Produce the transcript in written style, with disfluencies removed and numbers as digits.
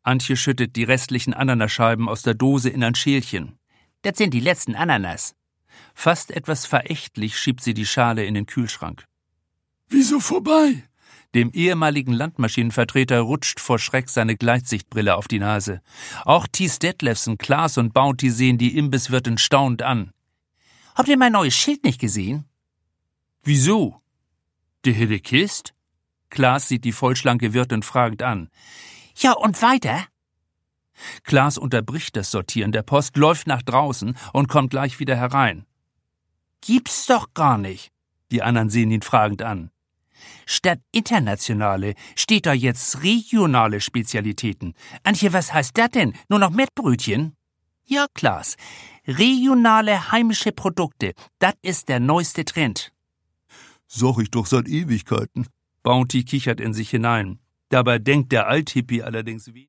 Antje schüttet die restlichen Ananascheiben aus der Dose in ein Schälchen. Das sind die letzten Ananas. Fast etwas verächtlich schiebt sie die Schale in den Kühlschrank. Wieso vorbei? Dem ehemaligen Landmaschinenvertreter rutscht vor Schreck seine Gleitsichtbrille auf die Nase. Auch Thies Detlefsen, Klaas und Bounty sehen die Imbisswirtin staunend an. Habt ihr mein neues Schild nicht gesehen? Wieso? Die helle Kist? Klaas sieht die vollschlanke Wirtin fragend an. Ja, und weiter? Klaas unterbricht das Sortieren der Post, läuft nach draußen und kommt gleich wieder herein. Gibt's doch gar nicht. Die anderen sehen ihn fragend an. Statt internationale steht da jetzt regionale Spezialitäten. Antje, was heißt das denn? Nur noch Mettbrötchen? Ja, Klaas. Regionale heimische Produkte. Das ist der neueste Trend. Sag ich doch seit Ewigkeiten. Bounty kichert in sich hinein. Dabei denkt der Althippie allerdings wie